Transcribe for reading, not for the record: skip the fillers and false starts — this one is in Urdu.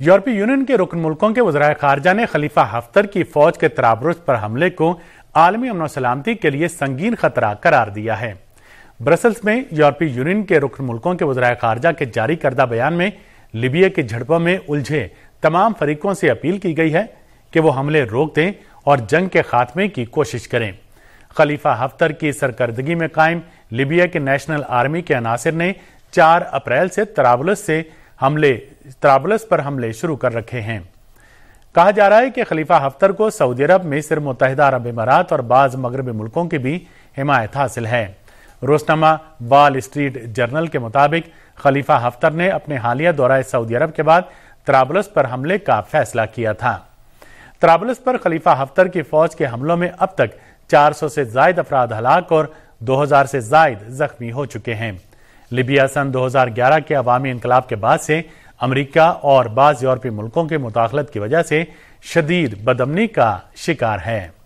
یورپی یونین کے رکن ملکوں کے وزرائے خارجہ نے خلیفہ حفتر کی فوج کے طرابلس پر حملے کو عالمی امن و سلامتی کے لیے سنگین خطرہ قرار دیا ہے۔ برسلز میں یورپی یونین کے رکن ملکوں کے وزرائے خارجہ کے جاری کردہ بیان میں لیبیا کی جھڑپوں میں الجھے تمام فریقوں سے اپیل کی گئی ہے کہ وہ حملے روک دیں اور جنگ کے خاتمے کی کوشش کریں۔ خلیفہ حفتر کی سرکردگی میں قائم لیبیا کے نیشنل آرمی کے عناصر نے 4 اپریل سے طرابلس پر حملے شروع کر رکھے ہیں۔ کہا جا رہا ہے کہ خلیفہ حفتر کو سعودی عرب، مصر، متحدہ عرب امارات اور بعض مغربی ملکوں کی بھی حمایت حاصل ہے۔ روزنامہ وال اسٹریٹ جرنل کے مطابق خلیفہ حفتر نے اپنے حالیہ دورہ سعودی عرب کے بعد طرابلس پر حملے کا فیصلہ کیا تھا۔ طرابلس پر خلیفہ حفتر کی فوج کے حملوں میں اب تک 400 سے زائد افراد ہلاک اور 2000 سے زائد زخمی ہو چکے ہیں۔ لیبیا سن 2011 کے عوامی انقلاب کے بعد سے امریکہ اور بعض یورپی ملکوں کے مداخلت کی وجہ سے شدید بدامنی کا شکار ہے۔